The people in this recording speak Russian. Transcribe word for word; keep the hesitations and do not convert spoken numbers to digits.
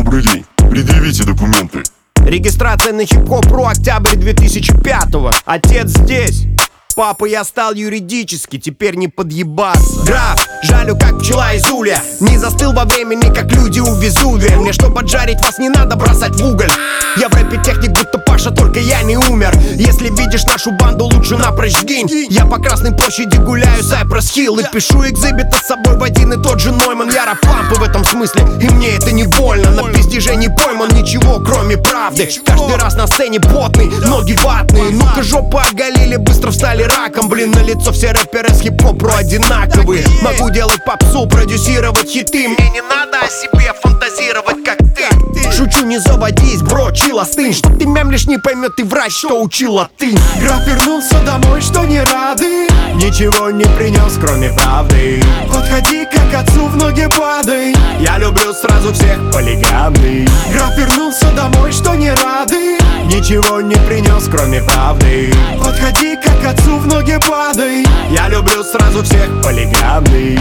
Добрый день, предъявите документы. Регистрация на хип-хоп.ру, октябрь две тысячи пятого. Отец здесь. Папа, я стал юридически, теперь не подъебаться. Граф, жалю как пчела из улья. Не застыл во времени, как люди у Везувия. Мне чтоб поджарить вас не надо бросать в уголь. Я в рэпе техник будто Паша, только я не умер. Если видишь нашу банду, лучше напрочь сгинь. Я по Красной площади гуляю, Сайпресс Хилл, и пишу экзибиты с собой в один и тот же Нойман. Я рэп-лампы в этом смысле, и мне это не больно. На пиздеже не пойман ничего, кроме правды. Каждый раз на сцене потный, ноги ватные. Ну-ка жопу оголили, быстро встали раком. Блин, на лицо все рэперы с хип-хоп.ру одинаковые. Могу делать попсу, продюсировать хиты. Мне не надо о себе фантазировать, как ты. Шучу, не заводись, бро, чил, остынь. Что ты мямлишь, не поймет и врач, что учила ты. Граф вернулся домой, что не рады. Ничего не принес, кроме правды. Подходи, как отцу в ноги падай. Я люблю сразу всех полигамный. Граф вернулся домой, что не рады. Ничего не принес, кроме правды. Подходи, как отцу в ноги падай. Я люблю сразу всех полигамный.